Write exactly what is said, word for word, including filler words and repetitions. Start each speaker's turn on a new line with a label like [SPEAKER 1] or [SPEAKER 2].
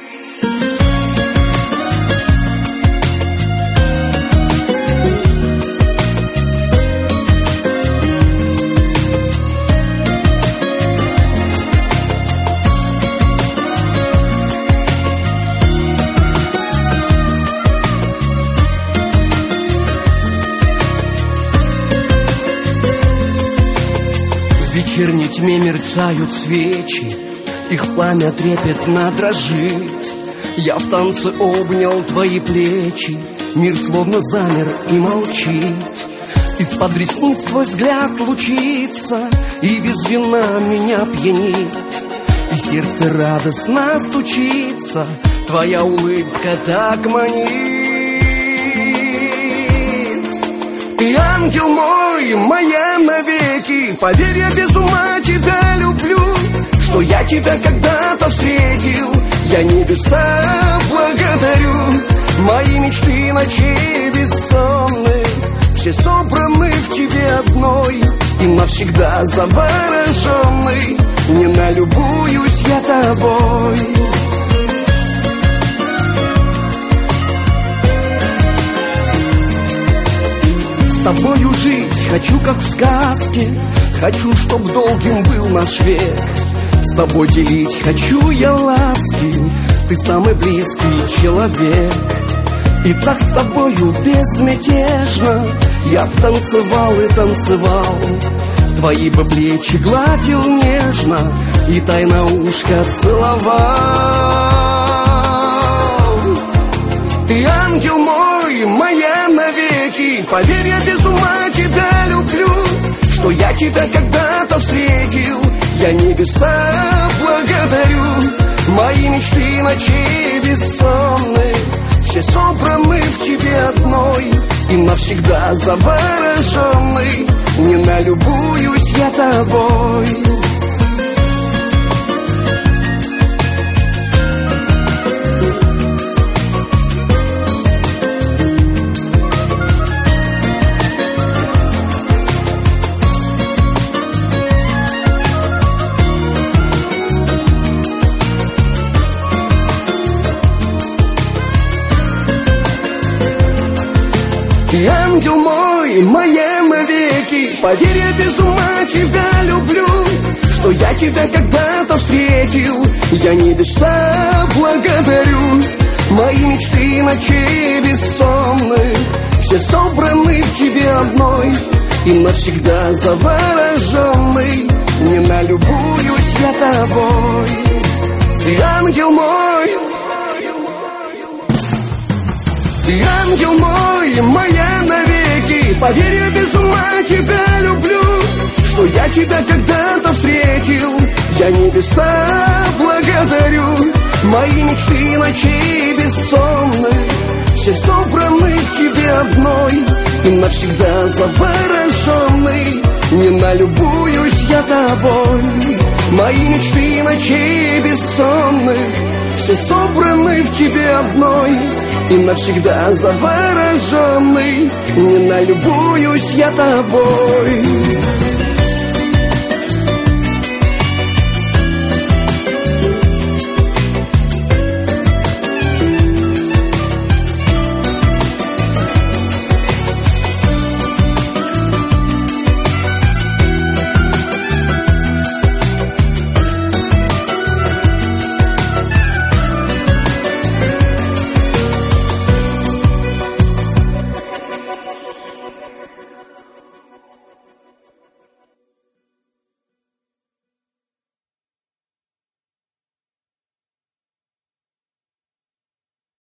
[SPEAKER 1] В вечерней тьме мерцают свечи, их пламя трепетно дрожит. Я в танце обнял твои плечи, мир словно замер и молчит. Из-под ресниц твой взгляд лучится, и без вина меня пьянит. И сердце радостно стучится, твоя улыбка так манит. Ты ангел мой, моя навеки, поверь, я без ума тебя люблю. Что я тебя когда-то встретил, я небеса благодарю. Мои мечты ночей бессонных, все собраны в тебе одной. И навсегда завороженный, не налюбуюсь я тобой. С тобою жить хочу, как в сказке, хочу, чтоб долгим был наш век. С тобой делить хочу я ласки, ты самый близкий человек. И так с тобою безмятежно я б танцевал и танцевал, твои бы плечи гладил нежно и тайно ушко целовал. Ты ангел мой, моя навеки, поверь, я без ума тебя люблю. Что я тебя когда-то встретил, я небеса благодарю. Мои мечты ночей бессонных, все собраны в тебе одной. И навсегда завороженный, не налюбуюсь я тобой. Ты ангел мой, моя навеки, поверь, я без ума тебя люблю. Что я тебя когда-то встретил, я небеса благодарю. Мои мечты ночей бессонных, все собраны в тебе одной. И навсегда завороженный, не налюбуюсь я тобой. Ты ангел мой, ты ангел мой, моя навеки, поверь, я без ума тебя люблю. Что я тебя когда-то встретил, я небеса благодарю. Мои мечты ночей бессонных, все собраны в тебе одной. И навсегда завороженный, не налюбуюсь я тобой. Мои мечты ночей бессонных, все собраны в тебе одной. И навсегда завороженный, не налюбуюсь я тобой.